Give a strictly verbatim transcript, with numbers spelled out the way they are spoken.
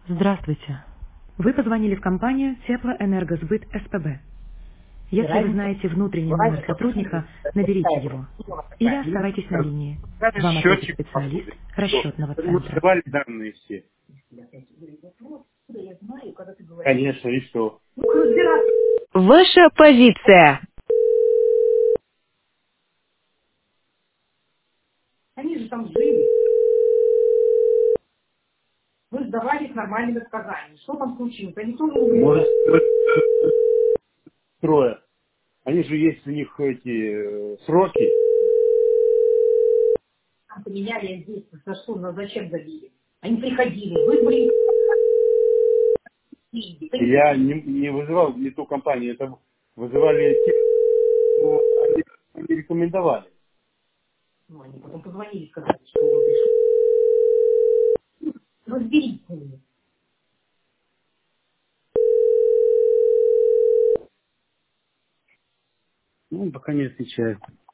Здравствуйте. Вы позвонили в компанию Теплоэнергосбыт СПБ. Если вы Разница, знаете внутренний номер разница сотрудника, наберите его. Или такая. оставайтесь на линии. Даже Вам ответит счетчик специалист посуды. Что? расчетного Мы центра. сдавали данные все. Конечно, и что? Ваша позиция. Они же там жили. Вы сдавали с нормальными показаниями. Что там случилось? Они тоже Может, умерли. трое. Они же есть у них эти э, сроки. Там поменяли здесь. За что? Ну, зачем забили? Они приходили, вызвали деньги. Я не, не вызывал не ту компанию, это вызывали те, кто они они рекомендовали. Ну, они потом позвонили, сказали, что вы пришли. Разберитесь с ними. Ну, пока не отвечают.